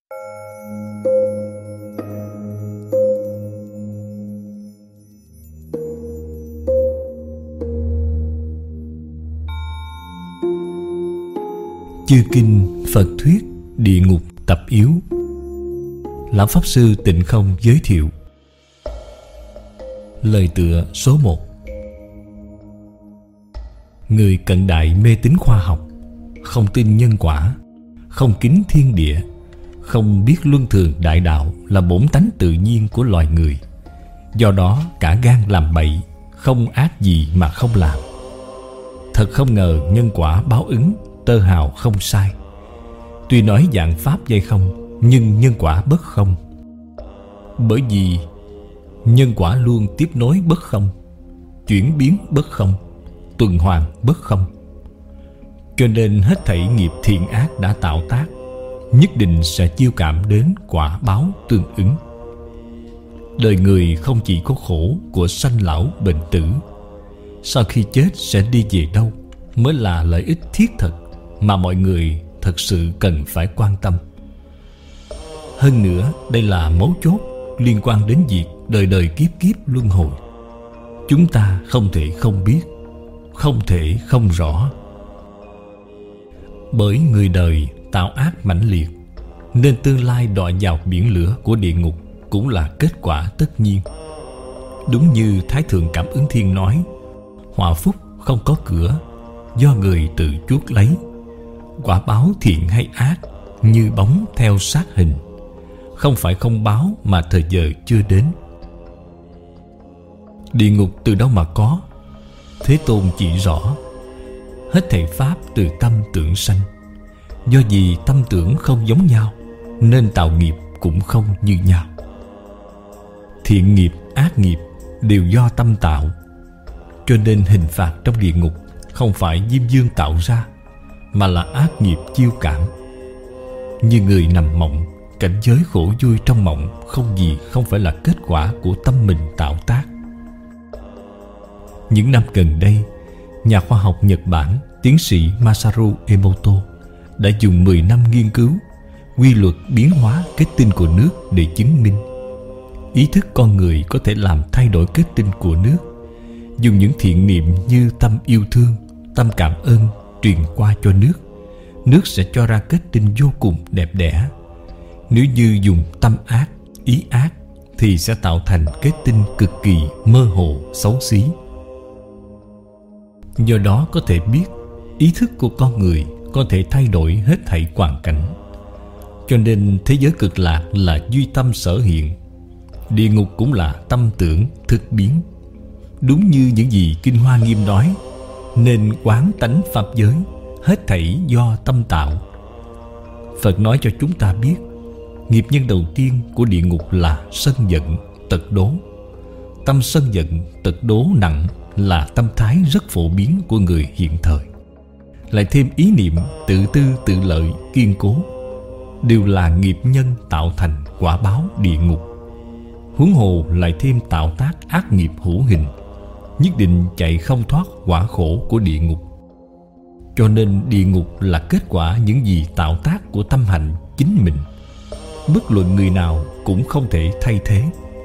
Chư kinh Phật thuyết địa ngục tập yếu. Lão Pháp Sư Tịnh Không giới thiệu. Lời tựa số 1. Người cận đại mê tín khoa học, không tin nhân quả, không kính thiên địa, không biết luân thường đại đạo là bổn tánh tự nhiên của loài người. Do đó cả gan làm bậy, không ác gì mà không làm. Thật không ngờ nhân quả báo ứng tơ hào không sai. Tuy nói dạng pháp dây không, nhưng nhân quả bất không. Bởi vì nhân quả luôn tiếp nối bất không, chuyển biến bất không, tuần hoàn bất không. Cho nên hết thảy nghiệp thiện ác đã tạo tác, nhất định sẽ chiêu cảm đến quả báo tương ứng. Đời người không chỉ có khổ của sanh lão bệnh tử, sau khi chết sẽ đi về đâu mới là lợi ích thiết thực mà mọi người thật sự cần phải quan tâm. Hơn nữa, đây là mấu chốt liên quan đến việc đời đời kiếp kiếp luân hồi. Chúng ta không thể không biết, không thể không rõ. Bởi người đời tạo ác mãnh liệt, nên tương lai đọa vào biển lửa của địa ngục cũng là kết quả tất nhiên. Đúng như Thái Thượng Cảm Ứng Thiên nói, họa phúc không có cửa, do người tự chuốc lấy. Quả báo thiện hay ác như bóng theo sát hình, không phải không báo mà thời giờ chưa đến. Địa ngục từ đâu mà có? Thế Tôn chỉ rõ, hết thảy pháp từ tâm tưởng sanh. Do vì tâm tưởng không giống nhau, nên tạo nghiệp cũng không như nhau. Thiện nghiệp, ác nghiệp đều do tâm tạo. Cho nên hình phạt trong địa ngục không phải Diêm Dương tạo ra, mà là ác nghiệp chiêu cảm. Như người nằm mộng, cảnh giới khổ vui trong mộng không gì không phải là kết quả của tâm mình tạo tác. Những năm gần đây, nhà khoa học Nhật Bản tiến sĩ Masaru Emoto đã dùng 10 năm nghiên cứu quy luật biến hóa kết tinh của nước để chứng minh ý thức con người có thể làm thay đổi kết tinh của nước. Dùng những thiện niệm như tâm yêu thương, tâm cảm ơn truyền qua cho nước, nước sẽ cho ra kết tinh vô cùng đẹp đẽ. Nếu như dùng tâm ác, ý ác thì sẽ tạo thành kết tinh cực kỳ mơ hồ, xấu xí. Do đó có thể biết ý thức của con người có thể thay đổi hết thảy hoàn cảnh. Cho nên thế giới cực lạc là duy tâm sở hiện, địa ngục cũng là tâm tưởng thực biến. Đúng như những gì Kinh Hoa Nghiêm nói, nên quán tánh pháp giới, hết thảy do tâm tạo. Phật nói cho chúng ta biết, nghiệp nhân đầu tiên của địa ngục là sân giận, tật đố. Tâm sân giận, tật đố nặng là tâm thái rất phổ biến của người hiện thời. Lại thêm ý niệm tự tư tự lợi kiên cố, đều là nghiệp nhân tạo thành quả báo địa ngục. Huống hồ lại thêm tạo tác ác nghiệp hữu hình, nhất định chạy không thoát quả khổ của địa ngục. Cho nên địa ngục là kết quả những gì tạo tác của tâm hạnh chính mình. Bất luận người nào cũng không thể thay thế.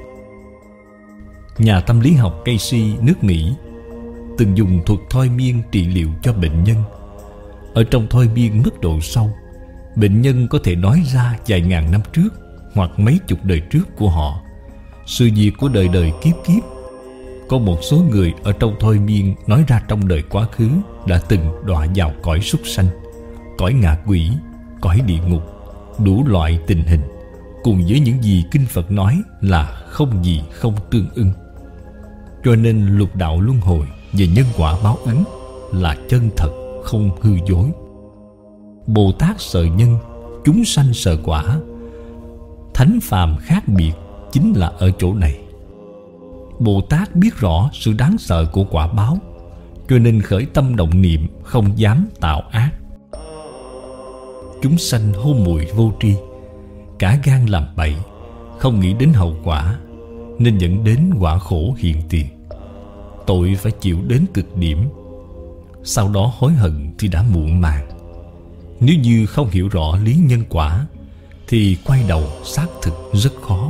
Nhà tâm lý học Casey nước Mỹ từng dùng thuật thôi miên trị liệu cho bệnh nhân. Ở trong thôi miên mức độ sâu, bệnh nhân có thể nói ra vài ngàn năm trước hoặc mấy chục đời trước của họ, sự việc của đời đời kiếp kiếp. Có một số người ở trong thôi miên nói ra trong đời quá khứ đã từng đọa vào cõi súc sanh, cõi ngạ quỷ, cõi địa ngục, đủ loại tình hình, cùng với những gì Kinh Phật nói là không gì không tương ưng. Cho nên lục đạo luân hồi về nhân quả báo ứng là chân thật, không hư dối. Bồ Tát sợ nhân, chúng sanh sợ quả. Thánh phàm khác biệt chính là ở chỗ này. Bồ Tát biết rõ sự đáng sợ của quả báo, cho nên khởi tâm động niệm không dám tạo ác. Chúng sanh hô muội vô tri, cả gan làm bậy, không nghĩ đến hậu quả, nên dẫn đến quả khổ hiện tiền. Tội phải chịu đến cực điểm, sau đó hối hận thì đã muộn màng. Nếu như không hiểu rõ lý nhân quả, thì quay đầu xác thực rất khó.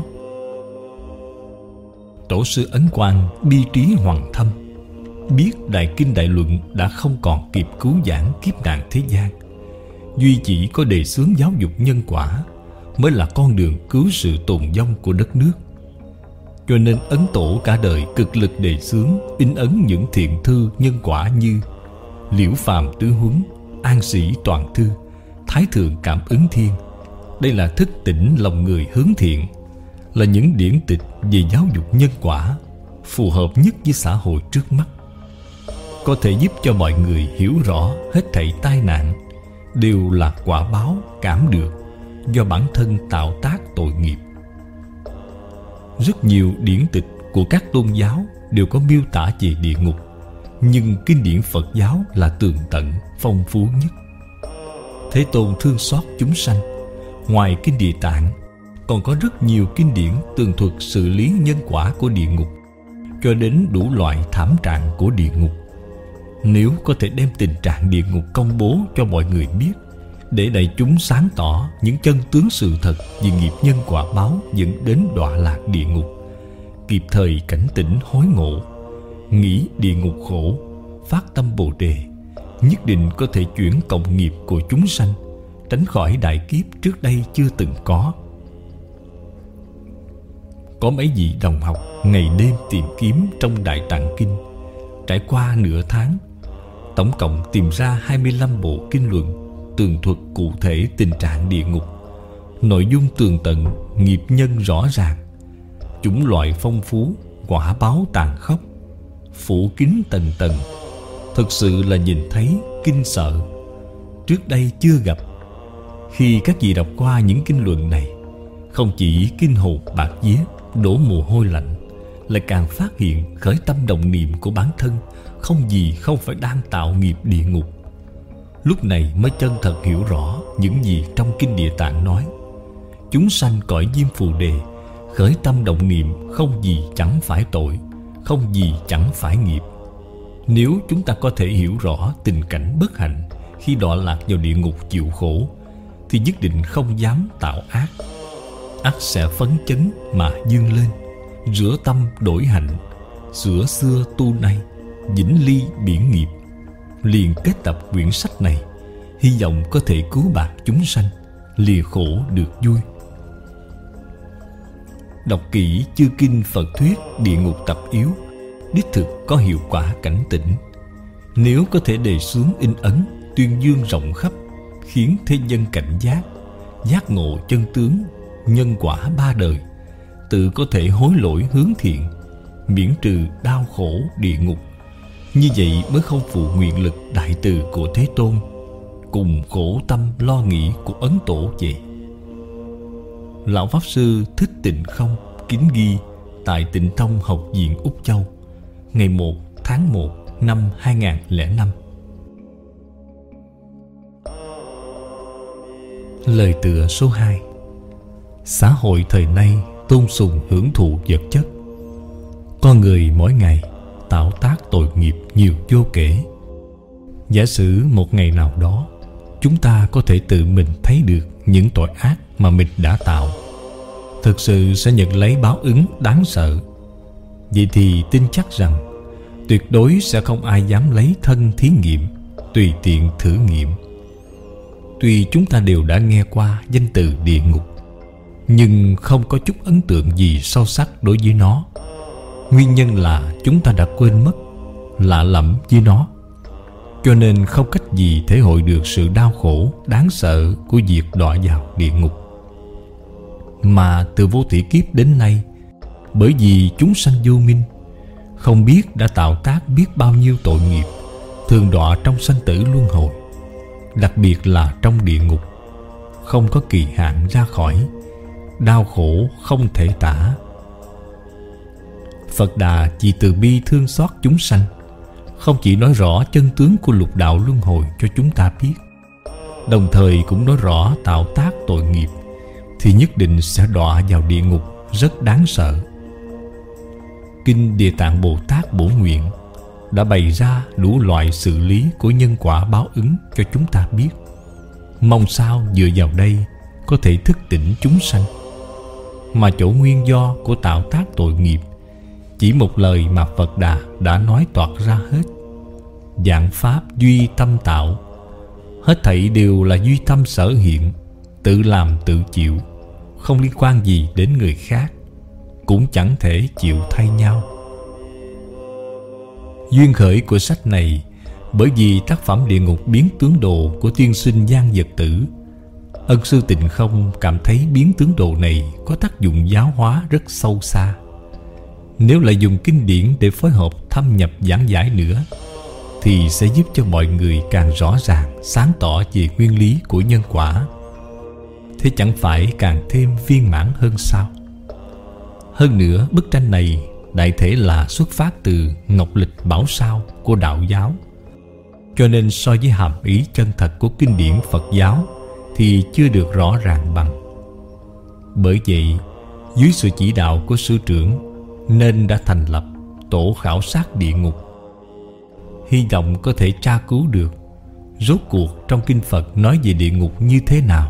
Tổ sư Ấn Quang bi trí hoàng thâm, biết Đại Kinh Đại Luận đã không còn kịp cứu vãn kiếp nạn thế gian, duy chỉ có đề xướng giáo dục nhân quả mới là con đường cứu sự tồn vong của đất nước. Cho nên Ấn Tổ cả đời cực lực đề xướng, in ấn những thiện thư nhân quả như Liễu Phàm Tứ Huấn, An Sĩ Toàn Thư, Thái Thượng Cảm Ứng Thiên. Đây là thức tỉnh lòng người hướng thiện, là những điển tịch về giáo dục nhân quả phù hợp nhất với xã hội trước mắt, có thể giúp cho mọi người hiểu rõ hết thảy tai nạn đều là quả báo cảm được do bản thân tạo tác tội nghiệp. Rất nhiều điển tịch của các tôn giáo đều có miêu tả về địa ngục, nhưng kinh điển Phật giáo là tường tận, phong phú nhất. Thế Tôn thương xót chúng sanh, ngoài kinh Địa Tạng còn có rất nhiều kinh điển tường thuật xử lý nhân quả của địa ngục, cho đến đủ loại thảm trạng của địa ngục. Nếu có thể đem tình trạng địa ngục công bố cho mọi người biết, để đại chúng sáng tỏ những chân tướng sự thật về nghiệp nhân quả báo dẫn đến đọa lạc địa ngục, kịp thời cảnh tỉnh hối ngộ, nghĩ địa ngục khổ, phát tâm Bồ Đề, nhất định có thể chuyển cộng nghiệp của chúng sanh, tránh khỏi đại kiếp trước đây chưa từng có. Có mấy vị đồng học ngày đêm tìm kiếm trong Đại Tạng Kinh, trải qua nửa tháng, tổng cộng tìm ra 25 bộ kinh luận tường thuật cụ thể tình trạng địa ngục, nội dung tường tận, nghiệp nhân rõ ràng, chủng loại phong phú, quả báo tàn khốc, phủ kín tầng tầng. Thực sự là nhìn thấy kinh sợ, trước đây chưa gặp. Khi các vị đọc qua những kinh luận này, không chỉ kinh hồn bạc vía, đổ mồ hôi lạnh, lại càng phát hiện khởi tâm động niệm của bản thân không gì không phải đang tạo nghiệp địa ngục. Lúc này mới chân thật hiểu rõ những gì trong kinh Địa Tạng nói. Chúng sanh cõi Diêm Phù Đề khởi tâm động niệm không gì chẳng phải tội, không gì chẳng phải nghiệp. Nếu chúng ta có thể hiểu rõ tình cảnh bất hạnh khi đọa lạc vào địa ngục chịu khổ, thì nhất định không dám tạo ác. Ắt sẽ phấn chấn mà dương lên, rửa tâm đổi hạnh, sửa xưa tu nay, vĩnh ly biển nghiệp. Liền kết tập quyển sách này, hy vọng có thể cứu bạc chúng sanh, lìa khổ được vui. Đọc kỹ chư kinh Phật thuyết địa ngục tập yếu, đích thực có hiệu quả cảnh tỉnh. Nếu có thể đề xướng in ấn, tuyên dương rộng khắp, khiến thế nhân cảnh giác, giác ngộ chân tướng nhân quả ba đời, tự có thể hối lỗi hướng thiện, miễn trừ đau khổ địa ngục. Như vậy mới không phụ nguyện lực đại từ của Thế Tôn, cùng khổ tâm lo nghĩ của Ấn Tổ vậy. Lão Pháp Sư Thích Tịnh Không kính ghi tại Tịnh Tông Học viện Úc Châu, ngày 1 tháng 1 năm 2005. Lời tựa số 2. Xã hội thời nay tôn sùng hưởng thụ vật chất. Con người mỗi ngày tạo tác tội nghiệp nhiều vô kể. Giả sử một ngày nào đó, chúng ta có thể tự mình thấy được những tội ác mà mình đã tạo, thực sự sẽ nhận lấy báo ứng đáng sợ. Vậy thì tin chắc rằng tuyệt đối sẽ không ai dám lấy thân thí nghiệm, tùy tiện thử nghiệm. Tuy chúng ta đều đã nghe qua danh từ địa ngục, nhưng không có chút ấn tượng gì sâu sắc đối với nó. Nguyên nhân là chúng ta đã quên mất, lạ lẫm với nó, cho nên không cách gì thể hội được sự đau khổ đáng sợ của việc đọa vào địa ngục. Mà từ vô thỉ kiếp đến nay, bởi vì chúng sanh vô minh, không biết đã tạo tác biết bao nhiêu tội nghiệp, thường đọa trong sanh tử luân hồi, đặc biệt là trong địa ngục, không có kỳ hạn ra khỏi, đau khổ không thể tả. Phật Đà chỉ từ bi thương xót chúng sanh, không chỉ nói rõ chân tướng của lục đạo luân hồi cho chúng ta biết, đồng thời cũng nói rõ tạo tác tội nghiệp thì nhất định sẽ đọa vào địa ngục rất đáng sợ. Kinh Địa Tạng Bồ Tát Bổ Nguyện đã bày ra đủ loại xử lý của nhân quả báo ứng cho chúng ta biết. Mong sao dựa vào đây có thể thức tỉnh chúng sanh, mà chỗ nguyên do của tạo tác tội nghiệp chỉ một lời mà Phật Đà đã nói toạc ra hết. Vạn pháp duy tâm tạo, hết thảy đều là duy tâm sở hiện, tự làm tự chịu, không liên quan gì đến người khác, cũng chẳng thể chịu thay nhau. Duyên khởi của sách này bởi vì tác phẩm Địa Ngục Biến Tướng Đồ của tiên sinh Giang Vật Tử, ân sư Tịnh Không cảm thấy biến tướng đồ này có tác dụng giáo hóa rất sâu xa. Nếu lại dùng kinh điển để phối hợp thâm nhập giảng giải nữa, thì sẽ giúp cho mọi người càng rõ ràng, sáng tỏ về nguyên lý của nhân quả. Thế chẳng phải càng thêm viên mãn hơn sao? Hơn nữa, bức tranh này đại thể là xuất phát từ Ngọc Lịch Bảo Sao của đạo giáo, cho nên so với hàm ý chân thật của kinh điển Phật giáo thì chưa được rõ ràng bằng. Bởi vậy, dưới sự chỉ đạo của sư trưởng nên đã thành lập tổ khảo sát địa ngục, hy vọng có thể tra cứu được rốt cuộc trong kinh Phật nói về địa ngục như thế nào.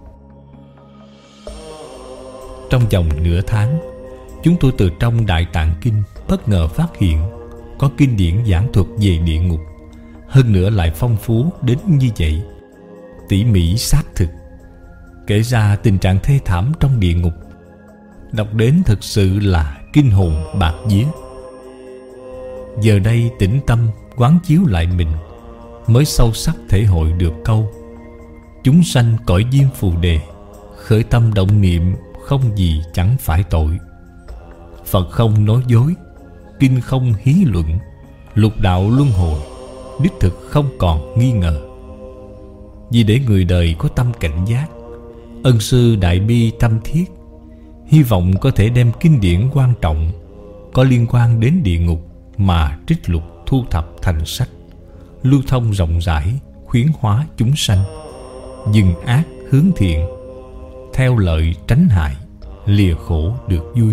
Trong vòng nửa tháng, chúng tôi từ trong Đại Tạng Kinh bất ngờ phát hiện có kinh điển giảng thuật về địa ngục, hơn nữa lại phong phú đến như vậy, tỉ mỉ xác thực, kể ra tình trạng thê thảm trong địa ngục. Đọc đến thực sự là kinh hồn bạt vía. Giờ đây tĩnh tâm quán chiếu lại mình, mới sâu sắc thể hội được câu: chúng sanh cõi diêm phù đề, khởi tâm động niệm không gì chẳng phải tội. Phật không nói dối, kinh không hí luận, lục đạo luân hồi, đích thực không còn nghi ngờ. Vì để người đời có tâm cảnh giác, ân sư đại bi tâm thiết, hy vọng có thể đem kinh điển quan trọng có liên quan đến địa ngục mà trích lục thu thập thành sách, lưu thông rộng rãi, khuyến hóa chúng sanh, dừng ác hướng thiện, theo lợi tránh hại, lìa khổ được vui.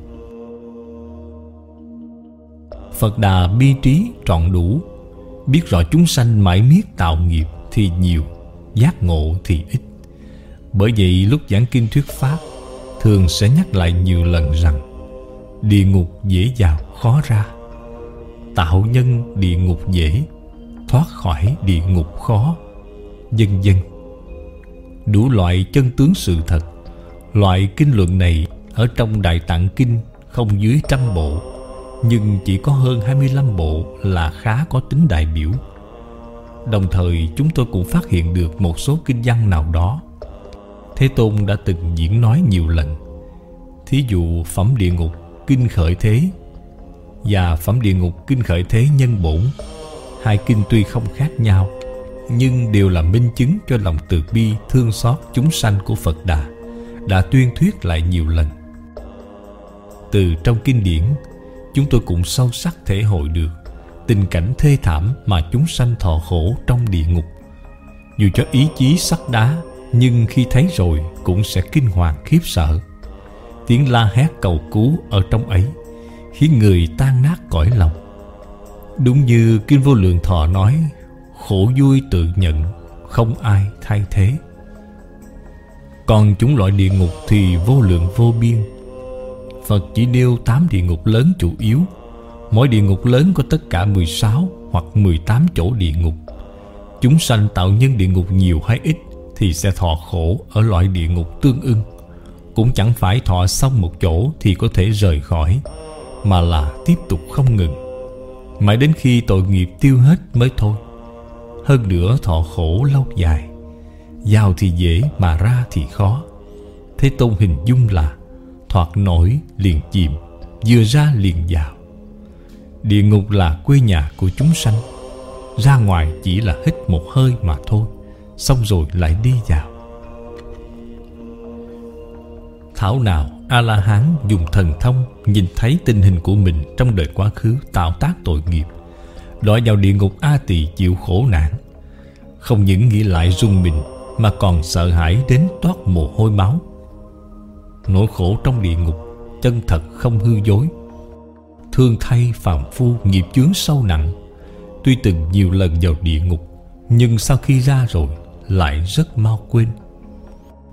Phật Đà bi trí trọn đủ, biết rõ chúng sanh mãi miết tạo nghiệp thì nhiều, giác ngộ thì ít. Bởi vậy lúc giảng kinh thuyết pháp, thường sẽ nhắc lại nhiều lần rằng địa ngục dễ vào khó ra, tạo nhân địa ngục dễ, thoát khỏi địa ngục khó, vân vân. Đủ loại chân tướng sự thật. Loại kinh luận này ở trong Đại Tạng Kinh không dưới 100 bộ, nhưng chỉ có hơn 25 bộ là khá có tính đại biểu. Đồng thời chúng tôi cũng phát hiện được một số kinh văn nào đó Thế Tôn đã từng diễn nói nhiều lần. Thí dụ phẩm Địa Ngục Kinh Khởi Thế và phẩm Địa Ngục Kinh Khởi Thế Nhân Bổn, hai kinh tuy không khác nhau, nhưng đều là minh chứng cho lòng từ bi thương xót chúng sanh của Phật Đà đã tuyên thuyết lại nhiều lần. Từ trong kinh điển, chúng tôi cũng sâu sắc thể hội được tình cảnh thê thảm mà chúng sanh thọ khổ trong địa ngục. Dù cho ý chí sắt đá, nhưng khi thấy rồi cũng sẽ kinh hoàng khiếp sợ. Tiếng la hét cầu cứu ở trong ấy khiến người tan nát cõi lòng. Đúng như Kinh Vô Lượng Thọ nói: khổ vui tự nhận, không ai thay thế. Còn chúng loại địa ngục thì vô lượng vô biên. Phật chỉ nêu 8 địa ngục lớn chủ yếu. Mỗi địa ngục lớn có tất cả 16 hoặc 18 chỗ địa ngục. Chúng sanh tạo nhân địa ngục nhiều hay ít thì sẽ thọ khổ ở loại địa ngục tương ưng. Cũng chẳng phải thọ xong một chỗ thì có thể rời khỏi, mà là tiếp tục không ngừng, mãi đến khi tội nghiệp tiêu hết mới thôi. Hơn nữa thọ khổ lâu dài, vào thì dễ mà ra thì khó. Thế Tôn hình dung là thoạt nổi liền chìm, vừa ra liền vào. Địa ngục là quê nhà của chúng sanh, ra ngoài chỉ là hít một hơi mà thôi, xong rồi lại đi vào. Thảo nào A-la-hán dùng thần thông nhìn thấy tình hình của mình trong đời quá khứ tạo tác tội nghiệp, đọa vào địa ngục A Tỳ chịu khổ nạn, không những nghĩ lại run mình mà còn sợ hãi đến toát mồ hôi máu. Nỗi khổ trong địa ngục chân thật không hư dối. Thương thay phàm phu nghiệp chướng sâu nặng, tuy từng nhiều lần vào địa ngục, nhưng sau khi ra rồi lại rất mau quên.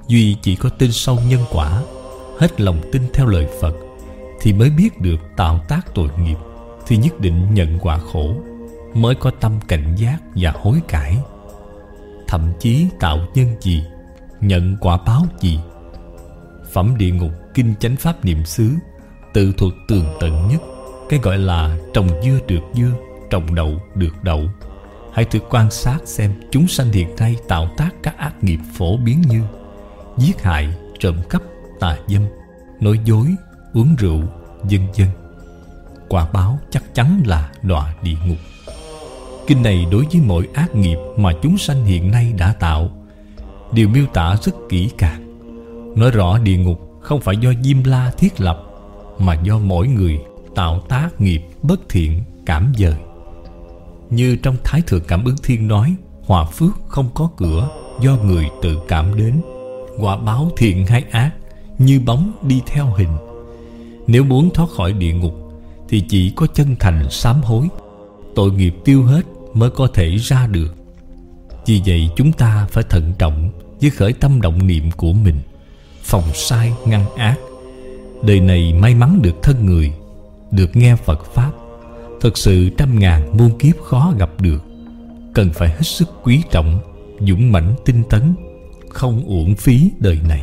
Duy chỉ có tin sâu nhân quả, hết lòng tin theo lời Phật, thì mới biết được tạo tác tội nghiệp thì nhất định nhận quả khổ, mới có tâm cảnh giác và hối cải. Thậm chí tạo nhân gì, nhận quả báo gì. Phẩm Địa Ngục Kinh Chánh Pháp Niệm xứ tự thuật tường tận nhất cái gọi là trồng dưa được dưa, trồng đậu được đậu. Hãy thử quan sát xem chúng sanh hiện nay tạo tác các ác nghiệp phổ biến như giết hại, trộm cắp, tà dâm, nói dối, uống rượu, vân vân. Quả báo chắc chắn là đọa địa ngục. Kinh này đối với mỗi ác nghiệp mà chúng sanh hiện nay đã tạo đều miêu tả rất kỹ càng, nói rõ địa ngục không phải do Diêm La thiết lập, mà do mỗi người tạo tác nghiệp bất thiện cảm dời. Như trong Thái Thượng Cảm Ứng Thiên nói, hòa phước không có cửa, do người tự cảm đến. Quả báo thiện hay ác như bóng đi theo hình. Nếu muốn thoát khỏi địa ngục thì chỉ có chân thành sám hối, tội nghiệp tiêu hết mới có thể ra được. Vì vậy chúng ta phải thận trọng với khởi tâm động niệm của mình, phòng sai ngăn ác. Đời này may mắn được thân người, được nghe Phật Pháp, thật sự trăm ngàn muôn kiếp khó gặp được. Cần phải hết sức quý trọng, dũng mãnh tinh tấn, không uổng phí đời này.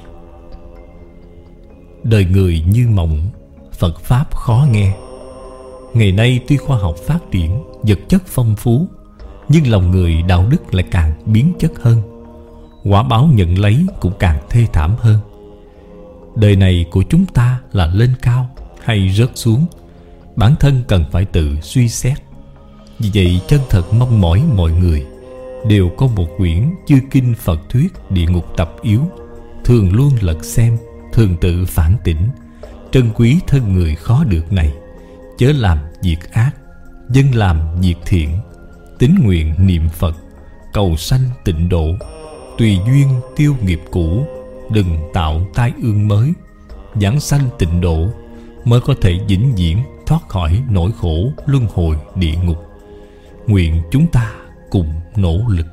Đời người như mộng, Phật Pháp khó nghe. Ngày nay tuy khoa học phát triển, vật chất phong phú, nhưng lòng người đạo đức lại càng biến chất hơn. Quả báo nhận lấy cũng càng thê thảm hơn. Đời này của chúng ta là lên cao hay rớt xuống, bản thân cần phải tự suy xét. Vì vậy chân thật mong mỏi mọi người đều có một quyển chư kinh Phật thuyết Địa Ngục Tập Yếu, thường luôn lật xem, thường tự phản tỉnh, trân quý thân người khó được này, chớ làm việc ác, dân làm việc thiện, tín nguyện niệm Phật, cầu sanh tịnh độ, tùy duyên tiêu nghiệp cũ, đừng tạo tai ương mới, giảng sanh tịnh độ mới có thể vĩnh viễn thoát khỏi nỗi khổ luân hồi địa ngục. Nguyện chúng ta cùng nỗ lực.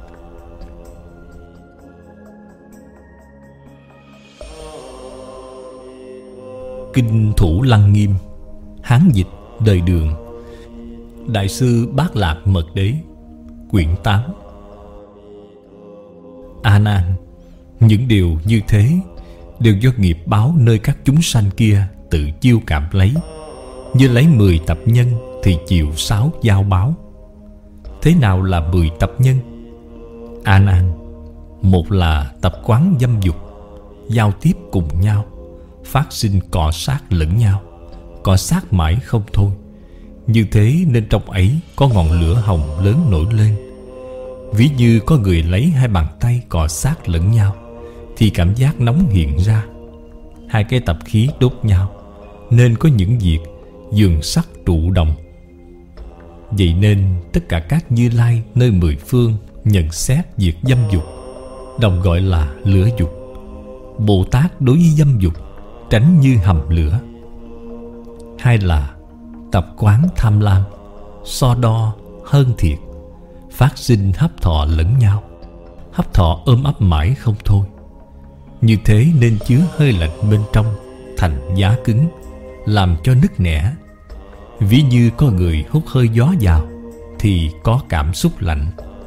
Kinh Thủ Lăng Nghiêm, Hán dịch đời Đường, Đại sư Bát Lạc Mật Đế, quyển 8. A Nan, những điều như thế đều do nghiệp báo nơi các chúng sanh kia tự chiêu cảm lấy. Như lấy 10 tập nhân thì chịu 6 giao báo. Thế nào là 10 tập nhân? A Nan, một là tập quán dâm dục, giao tiếp cùng nhau, phát sinh cọ sát lẫn nhau, cọ sát mãi không thôi. Như thế nên trong ấy có ngọn lửa hồng lớn nổi lên. Ví như có người lấy 2 bàn tay cọ sát lẫn nhau thì cảm giác nóng hiện ra. 2 cái tập khí đốt nhau, nên có những việc dường sắc trụ đồng. Vậy nên tất cả các Như Lai nơi 10 phương nhận xét việc dâm dục, đồng gọi là lửa dục. Bồ Tát đối với dâm dục tránh như hầm lửa. 2 là tập quán tham lam, so đo, hơn thiệt, phát sinh hấp thọ lẫn nhau, hấp thọ ôm ấp mãi không thôi. Như thế nên chứa hơi lạnh bên trong, thành giá cứng, làm cho nứt nẻ. Ví như có người hút hơi gió vào thì có cảm xúc lạnh.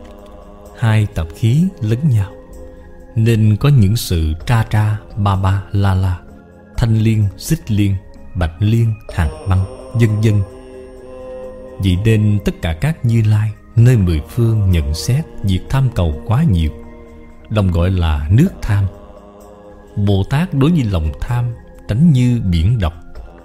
2 tập khí lẫn nhau, nên có những sự tra tra, ba ba, la la, thanh liên, xích liên, bạch liên, hàng băng, vân vân. Vậy nên tất cả các Như Lai nơi 10 phương nhận xét việc tham cầu quá nhiều, đồng gọi là nước tham. Bồ Tát đối với lòng tham tránh như biển độc.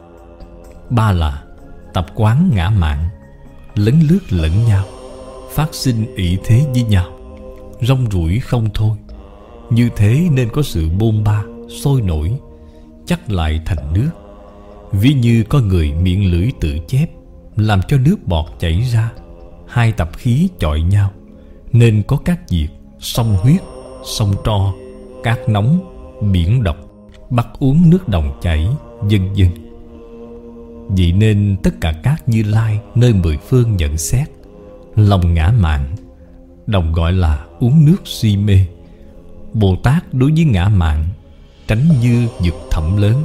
3 là tập quán ngã mạn, lấn lướt lẫn nhau, phát sinh ỷ thế với nhau, rong ruổi không thôi. Như thế nên có sự bôn ba, sôi nổi, chắc lại thành nước. Ví như có người miệng lưỡi tự chép, làm cho nước bọt chảy ra. 2 tập khí chọi nhau, nên có các việc sông huyết, sông tro, cát nóng, biển độc, bắt uống nước đồng chảy, vân vân. Vậy nên tất cả các Như Lai nơi 10 phương nhận xét lòng ngã mạn, đồng gọi là uống nước si mê. Bồ Tát đối với ngã mạn tránh như vực thẳm lớn.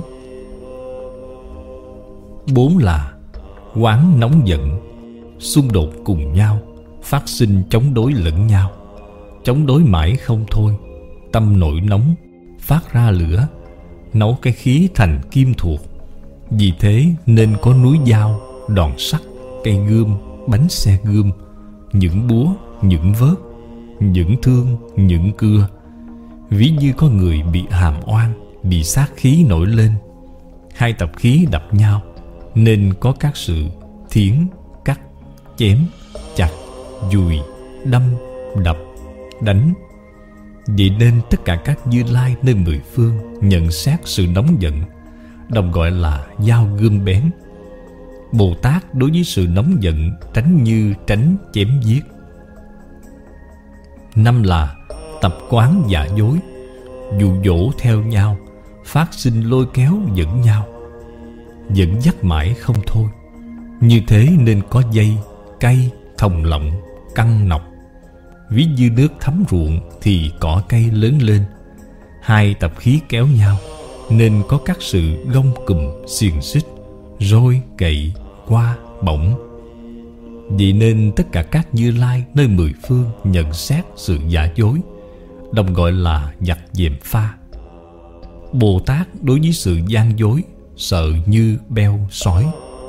4 là quán nóng giận, xung đột cùng nhau, phát sinh chống đối lẫn nhau. Chống đối mãi không thôi, tâm nổi nóng, phát ra lửa, nấu cái khí thành kim thuộc. Vì thế nên có núi dao, đòn sắt, cây gươm, bánh xe gươm, những búa, những vớt, những thương, những cưa. Ví như có người bị hàm oan, bị sát khí nổi lên, hai tập khí đập nhau, nên có các sự thiến, cắt, chém, chặt, dùi, đâm, đập, đánh. Vậy nên tất cả các Như Lai nơi mười phương nhận xét sự nóng giận, đồng gọi là dao gươm bén. Bồ Tát đối với sự nóng giận tránh như tránh chém giết. 5 là tập quán giả dối, dụ dỗ theo nhau, phát sinh lôi kéo dẫn nhau, dẫn dắt mãi không thôi. Như thế nên có dây, cây, thòng lọng, căng nọc. Ví như nước thấm ruộng thì cỏ cây lớn lên. Hai tập khí kéo nhau, nên có các sự gông cùm, xiềng xích, roi, gậy, qua, bổng. Vì nên tất cả các Như Lai nơi mười phương nhận xét sự giả dối, đồng gọi là giặc dèm pha. Bồ Tát đối với sự gian dối sợ như beo sói.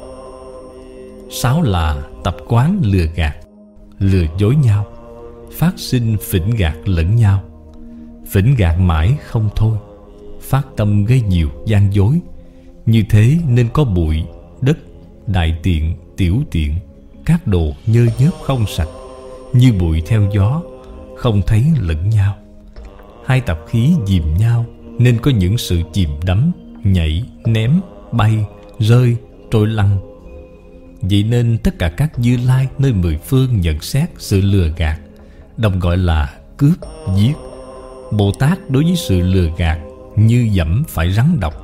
6 là tập quán lừa gạt, lừa dối nhau, phát sinh phỉnh gạt lẫn nhau. Phỉnh gạt mãi không thôi, phát tâm gây nhiều gian dối. Như thế nên có bụi, đất, đại tiện, tiểu tiện, các đồ nhơ nhớp không sạch, như bụi theo gió, không thấy lẫn nhau. Hai tập khí dìm nhau, nên có những sự chìm đắm, nhảy, ném, bay, rơi, trôi lăn. Vậy nên tất cả các Như Lai nơi mười phương nhận xét sự lừa gạt, đồng gọi là cướp, giết. Bồ Tát đối với sự lừa gạt như dẫm phải rắn độc.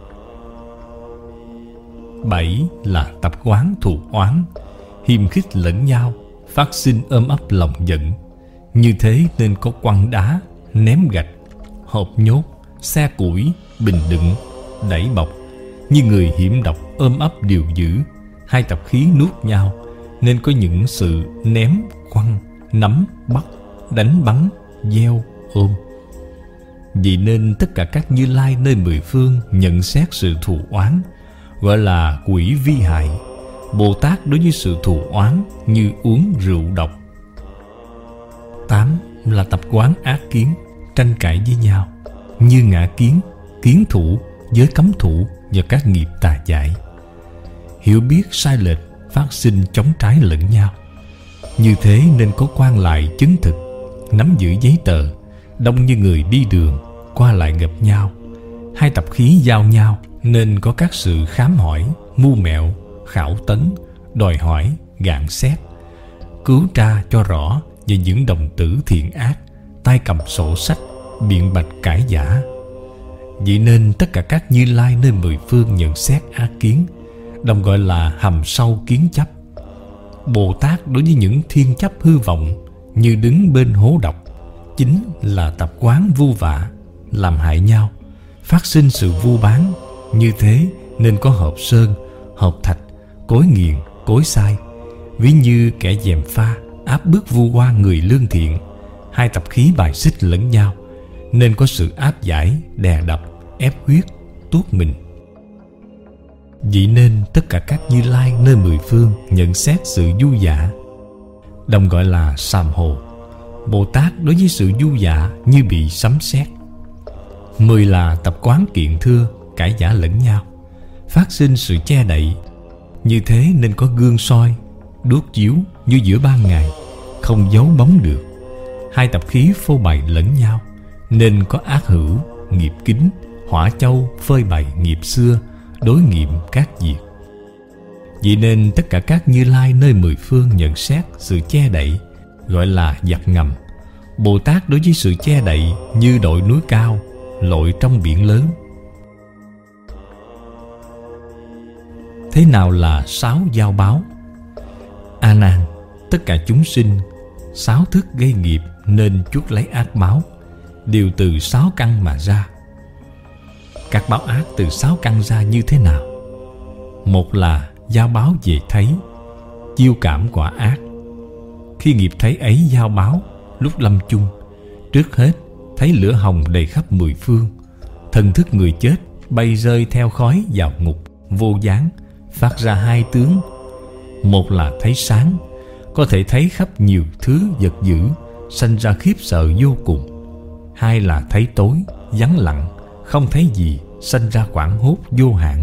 7 là tập quán thù oán, hiềm khích lẫn nhau, phát sinh ôm ấp lòng giận. Như thế nên có quăng đá, ném gạch, hộp nhốt, xe củi, bình đựng, đẩy bọc, như người hiểm độc ôm ấp điều dữ. Hai tập khí nuốt nhau, nên có những sự ném, quăng, nắm, bắt, đánh bắn, gieo, ôm. Vì nên tất cả các Như Lai nơi mười phương nhận xét sự thù oán, gọi là quỷ vi hại. Bồ Tát đối với sự thù oán như uống rượu độc. 8 là tập quán ác kiến, tranh cãi với nhau, như ngã kiến, kiến thủ, giới cấm thủ và các nghiệp tà dại. Hiểu biết sai lệch, phát sinh chống trái lẫn nhau. Như thế nên có quan lại chứng thực, nắm giữ giấy tờ, đông như người đi đường, qua lại gặp nhau. Hai tập khí giao nhau, nên có các sự khám hỏi, mưu mẹo, khảo tấn, đòi hỏi, gạn xét, cứu tra cho rõ về những đồng tử thiện ác, tay cầm sổ sách, biện bạch cãi giả. Vậy nên tất cả các Như Lai nơi mười phương nhận xét ác kiến, đồng gọi là hầm sâu kiến chấp. Bồ Tát đối với những thiên chấp hư vọng, như đứng bên hố độc, chính là tập quán vu vạ, làm hại nhau, phát sinh sự vu bán. Như thế nên có hộp sơn, hộp thạch, cối nghiền, cối sai, ví như kẻ gièm pha áp bức vu oan người lương thiện. Hai tập khí bài xích lẫn nhau, nên có sự áp giải, đè đập, ép huyết, tuốt mình. Vậy nên tất cả các Như Lai nơi mười phương nhận xét sự du dạ, đồng gọi là sàm hồ. Bồ Tát đối với sự du dạ như bị sấm sét. 10 là tập quán kiện thưa, cãi giả lẫn nhau, phát sinh sự che đậy. Như thế nên có gương soi, đuốc chiếu như giữa ban ngày, không giấu bóng được. Hai tập khí phô bày lẫn nhau, nên có ác hữu, nghiệp kính, hỏa châu phơi bày nghiệp xưa, đối nghiệm các việc. Vậy nên tất cả các Như Lai nơi mười phương nhận xét sự che đậy, gọi là giặc ngầm. Bồ Tát đối với sự che đậy như đội núi cao, lội trong biển lớn. Thế nào là 6 giao báo? A Nan, tất cả chúng sinh 6 thức gây nghiệp nên chuốc lấy ác báo. đều từ 6 căn mà ra. Các báo ác từ 6 căn ra như thế nào? Một là giao báo về thấy, chiêu cảm quả ác. Khi nghiệp thấy ấy giao báo, lúc lâm chung, trước hết thấy lửa hồng đầy khắp 10 phương, thần thức người chết bay rơi theo khói vào ngục vô gián, phát ra 2 tướng. Một là thấy sáng, có thể thấy khắp nhiều thứ vật dữ, sanh ra khiếp sợ vô cùng. Hai là thấy tối, vắng lặng, không thấy gì, sanh ra hoảng hốt vô hạn.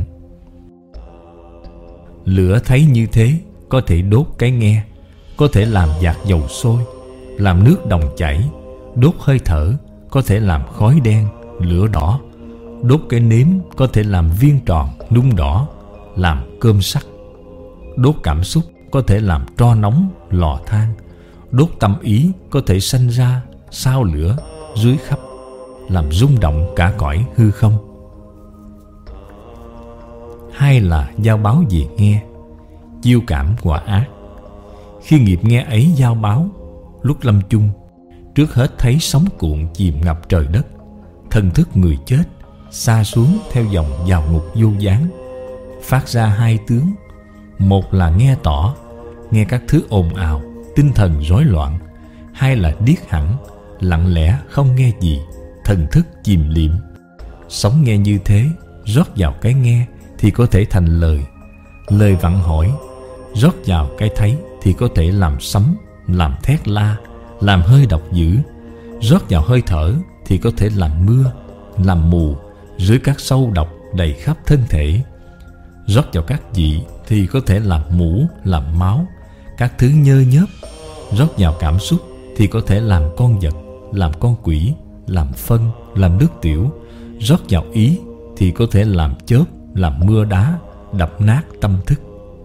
Lửa thấy như thế, có thể đốt cái nghe, có thể làm dạt dầu sôi, làm nước đồng chảy. Đốt hơi thở, có thể làm khói đen, lửa đỏ. Đốt cái nếm, có thể làm viên tròn, nung đỏ, làm cơm sắt. Đốt cảm xúc, có thể làm tro nóng, lò than. Đốt tâm ý, có thể sanh ra sao lửa dưới khắp, làm rung động cả cõi hư không. Hai là giao báo về nghe, chiêu cảm quả ác. Khi nghiệp nghe ấy giao báo, lúc lâm chung, trước hết thấy sóng cuộn chìm ngập trời đất, thần thức người chết sa xuống theo dòng vào ngục vô gián, phát ra 2 tướng. Một là nghe tỏ, nghe các thứ ồn ào, tinh thần rối loạn. Hai là điếc hẳn, lặng lẽ không nghe gì, thần thức chìm liệm. Sống nghe như thế, rót vào cái nghe thì có thể thành lời, lời vặn hỏi. Rót vào cái thấy thì có thể làm sấm, làm thét la, làm hơi độc dữ. Rót vào hơi thở thì có thể làm mưa, làm mù, dưới các sâu độc đầy khắp thân thể. Rót vào các vị thì có thể làm mũ, làm máu, các thứ nhơ nhớp. Rót vào cảm xúc thì có thể làm con vật, làm con quỷ, làm phân, làm nước tiểu. Rót vào ý thì có thể làm chớp, làm mưa đá, đập nát tâm thức.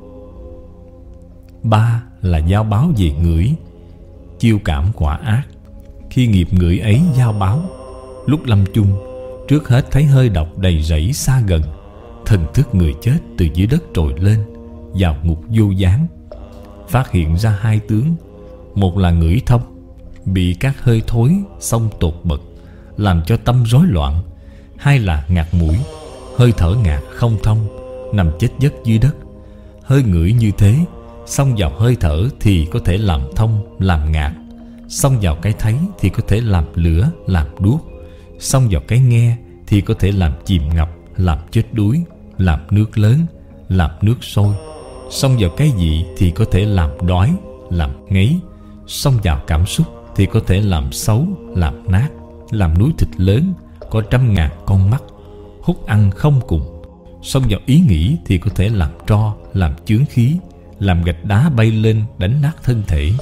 3 là giao báo về ngửi, chiêu cảm quả ác. Khi nghiệp ngửi ấy giao báo, lúc lâm chung, trước hết thấy hơi độc đầy rẫy xa gần, thần thức người chết từ dưới đất trồi lên, vào ngục vô gián, phát hiện ra 2 tướng. Một là ngửi thông, bị các hơi thối xông tột bật, làm cho tâm rối loạn. Hai là ngạt mũi, hơi thở ngạt không thông, nằm chết giấc dưới đất. Hơi ngửi như thế, xông vào hơi thở thì có thể làm thông, làm ngạt. Xông vào cái thấy thì có thể làm lửa, làm đuốc. Xông vào cái nghe thì có thể làm chìm ngập, làm chết đuối, làm nước lớn, làm nước sôi. Xông vào cái gì thì có thể làm đói, làm ngấy. Xông vào cảm xúc thì có thể làm xấu, làm nát, làm núi thịt lớn, có 100.000 con mắt, hút ăn không cùng. Xông vào ý nghĩ thì có thể làm tro, làm chướng khí, làm gạch đá bay lên đánh nát thân thể.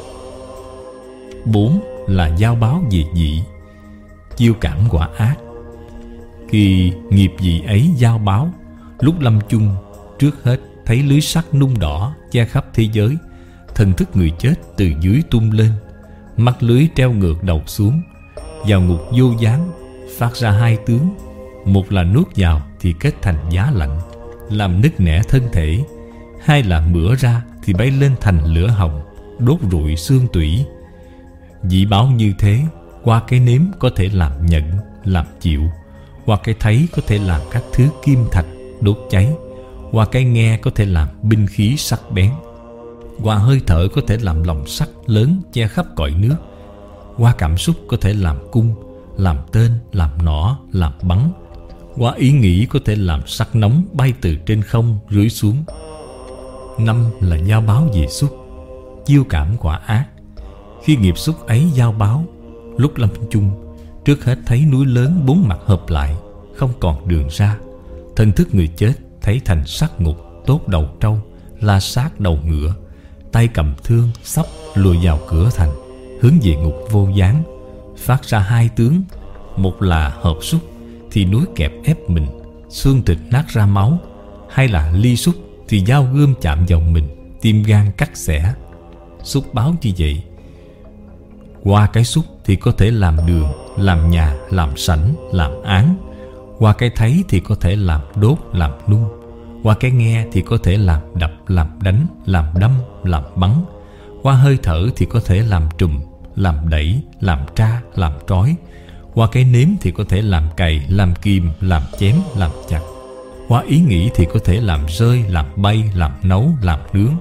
4 là giao báo về dị, chiêu cảm quả ác. Khi nghiệp dị ấy giao báo, lúc lâm chung, trước hết thấy lưới sắt nung đỏ che khắp thế giới, thần thức người chết từ dưới tung lên, mắt lưới treo ngược đầu xuống, vào ngục vô gián, phát ra 2 tướng. Một là nuốt vào thì kết thành giá lạnh, làm nứt nẻ thân thể. Hai là mửa ra thì bay lên thành lửa hồng, đốt rụi xương tủy. Dị báo như thế, qua cái nếm có thể làm nhận, làm chịu. Qua cái thấy có thể làm các thứ kim thạch, đốt cháy. Qua cái nghe có thể làm binh khí sắc bén. Qua hơi thở có thể làm lòng sắt lớn che khắp cõi nước. Qua cảm xúc có thể làm cung, làm tên, làm nỏ, làm bắn. Qua ý nghĩ có thể làm sắc nóng bay từ trên không rưới xuống. 5 là giao báo về xúc, chiêu cảm quả ác. Khi nghiệp xúc ấy giao báo, lúc lâm chung, trước hết thấy núi lớn 4 mặt hợp lại, không còn đường ra. Thần thức người chết thấy thành sát ngục, tốt đầu trâu, la sát đầu ngựa, tay cầm thương, sắp lùi vào cửa thành, hướng về ngục vô gián, phát ra 2 tướng. Một là hợp xúc thì núi kẹp ép mình, xương thịt nát ra máu. Hai là ly xúc thì dao gươm chạm vào mình, tim gan cắt xẻ. Xúc báo như vậy. Qua cái xúc thì có thể làm đường, làm nhà, làm sảnh, làm án. Qua cái thấy thì có thể làm đốt, làm nung. Qua cái nghe thì có thể làm đập, làm đánh, làm đâm, làm bắn. Qua hơi thở thì có thể làm trùm, làm đẩy, làm tra, làm trói. Qua cái nếm thì có thể làm cày, làm kìm, làm chém, làm chặt. Qua ý nghĩ thì có thể làm rơi, làm bay, làm nấu, làm nướng.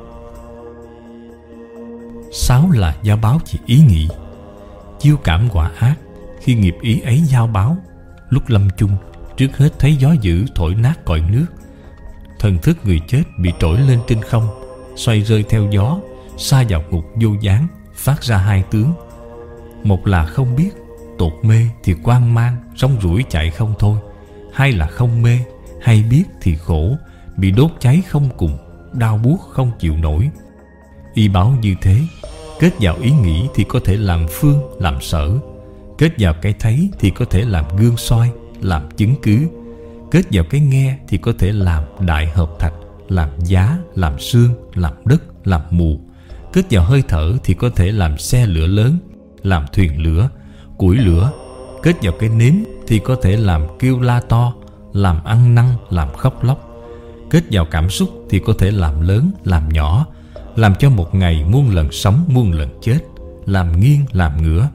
6 là giao báo chỉ ý nghĩ. Chiêu cảm quả ác, khi nghiệp ý ấy giao báo, lúc lâm chung, trước hết thấy gió dữ thổi nát còi nước. Thần thức người chết bị trỗi lên trên không, xoay rơi theo gió, sa vào ngục vô gián, phát ra 2 tướng. Một là không biết, tột mê thì hoang mang, rong ruổi chạy không thôi. 2 là không mê, hay biết thì khổ, bị đốt cháy không cùng, đau buốt không chịu nổi. Y báo như thế, kết vào ý nghĩ thì có thể làm phương, làm sở. Kết vào cái thấy thì có thể làm gương soi, làm chứng cứ. Kết vào cái nghe thì có thể làm đại hợp thạch, làm giá, làm xương, làm đất, làm mù. Kết vào hơi thở thì có thể làm xe lửa lớn, làm thuyền lửa, củi lửa. Kết vào cái nếm thì có thể làm kêu la to, làm ăn năn, làm khóc lóc. Kết vào cảm xúc thì có thể làm lớn, làm nhỏ, làm cho một ngày muôn lần sống, muôn lần chết, làm nghiêng, làm ngửa.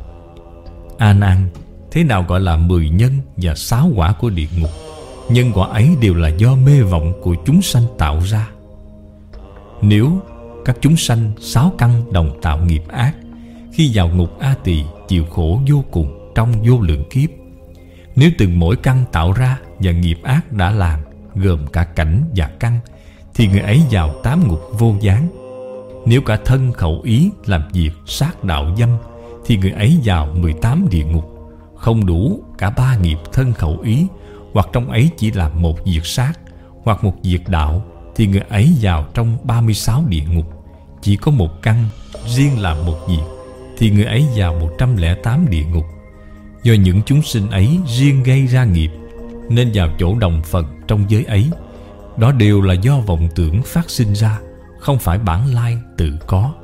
A Nan, thế nào gọi là 10 nhân và 6 quả của địa ngục? Nhân quả ấy đều là do mê vọng của chúng sanh tạo ra. Nếu các chúng sanh 6 căn đồng tạo nghiệp ác, khi vào ngục A Tỳ chịu khổ vô cùng trong vô lượng kiếp. Nếu từng mỗi căn tạo ra và nghiệp ác đã làm, gồm cả cảnh và căn, thì người ấy vào 8 ngục vô gián. Nếu cả thân khẩu ý làm việc sát đạo dâm, thì người ấy vào 18 địa ngục. Không đủ cả 3 nghiệp thân khẩu ý, hoặc trong ấy chỉ làm một việc sát, hoặc một việc đạo, thì người ấy vào trong 36 địa ngục. Chỉ có một căn riêng làm một việc, thì người ấy vào 108 địa ngục. Do những chúng sinh ấy riêng gây ra nghiệp, nên vào chỗ đồng phần trong giới ấy. Đó đều là do vọng tưởng phát sinh ra, không phải bản lai tự có.